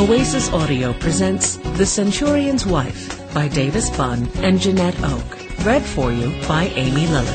Oasis Audio presents The Centurion's Wife by Davis Bunn and Jeanette Oak. Read for you by Amy Lilly.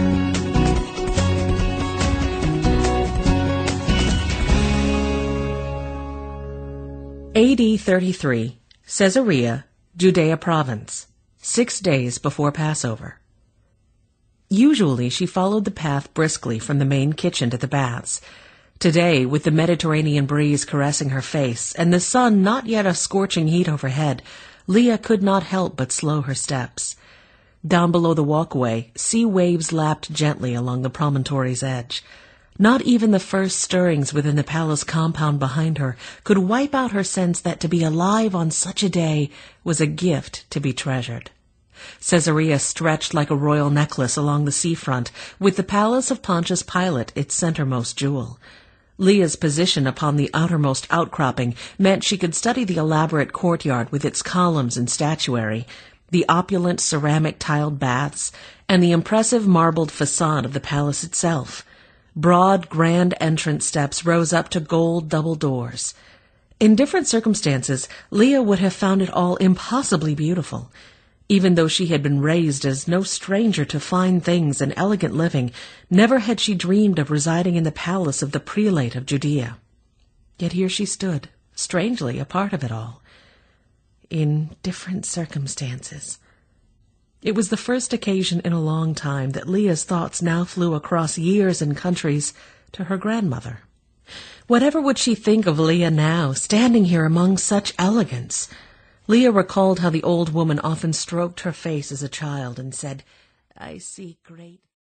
AD 33, Caesarea, Judea Province, 6 days before Passover. Usually she followed the path briskly from the main kitchen to the baths. Today, with the Mediterranean breeze caressing her face and the sun not yet a scorching heat overhead, Leah could not help but slow her steps. Down below the walkway, sea waves lapped gently along the promontory's edge. Not even the first stirrings within the palace compound behind her could wipe out her sense that to be alive on such a day was a gift to be treasured. Caesarea stretched like a royal necklace along the seafront, with the palace of Pontius Pilate its centermost jewel. Leah's position upon the outermost outcropping meant she could study the elaborate courtyard with its columns and statuary, the opulent ceramic tiled baths, and the impressive marbled facade of the palace itself. Broad, grand entrance steps rose up to gold double doors. In different circumstances, Leah would have found it all impossibly beautiful. Even though she had been raised as no stranger to fine things and elegant living, never had she dreamed of residing in the palace of the prelate of Judea. Yet here she stood, strangely a part of it all. In different circumstances. It was the first occasion in a long time that Leah's thoughts now flew across years and countries to her grandmother. Whatever would she think of Leah now, standing here among such elegance? Leah recalled how the old woman often stroked her face as a child and said, "I see great